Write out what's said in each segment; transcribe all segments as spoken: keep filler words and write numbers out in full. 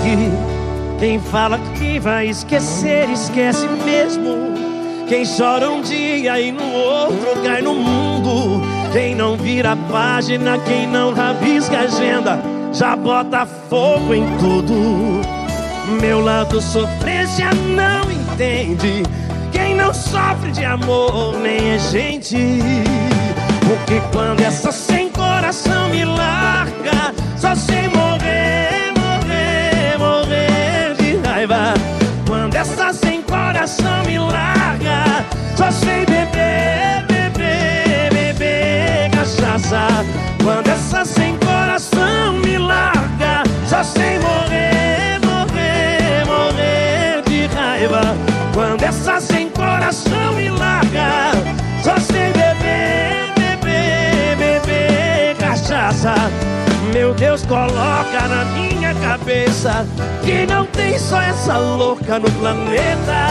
chique. Quem fala que vai esquecer, esquece mesmo. Quem chora um dia e no outro cai no mundo. Quem não vira página, quem não rabisca agenda, já bota fogo em tudo. Meu lado sofrência não entende. Quem não sofre de amor nem é gente. Porque quando essa sem coração me larga, só sei morrer, morrer, morrer de raiva. Quando essa sem coração me larga, só sei beber, beber, beber cachaça. Quando essa sem coração me larga, só sei morrer, morrer, morrer de raiva. Quando essa sem coração me larga, só sei beber, beber, beber cachaça. Meu Deus, coloca na minha cabeça que não tem só essa louca no planeta.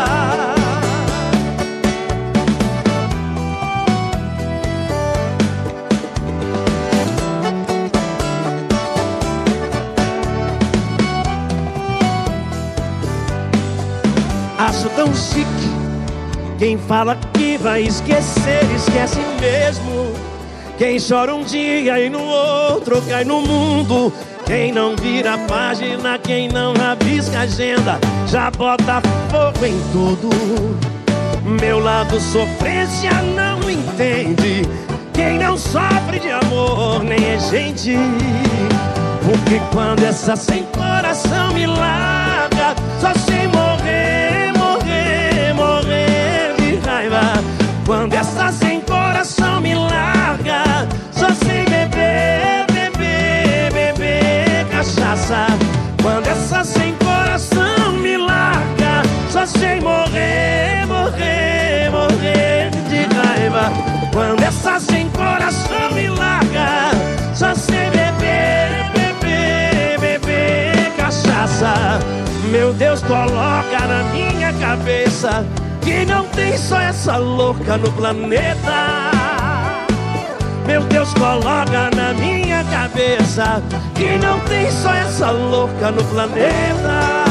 Acho tão chique. Quem fala que vai esquecer, esquece mesmo. Quem chora um dia e no outro cai no mundo. Quem não vira página, quem não rabisca agenda, já bota fogo em tudo. Meu lado sofrência não entende. Quem não sofre de amor nem é gente. Porque quando essa sem coração me larga, só sei morrer, morrer, morrer de raiva. Quando essa sem coração me larga, só sei beber, beber, beber cachaça. Quando essa sem coração me larga, só sei morrer, morrer, morrer de raiva. Quando essa sem coração me larga, só sei beber, beber, beber cachaça. Meu Deus, coloca na minha cabeça que não tem só essa louca no planeta. Meu Deus, coloca na minha cabeça que não tem só essa louca no planeta.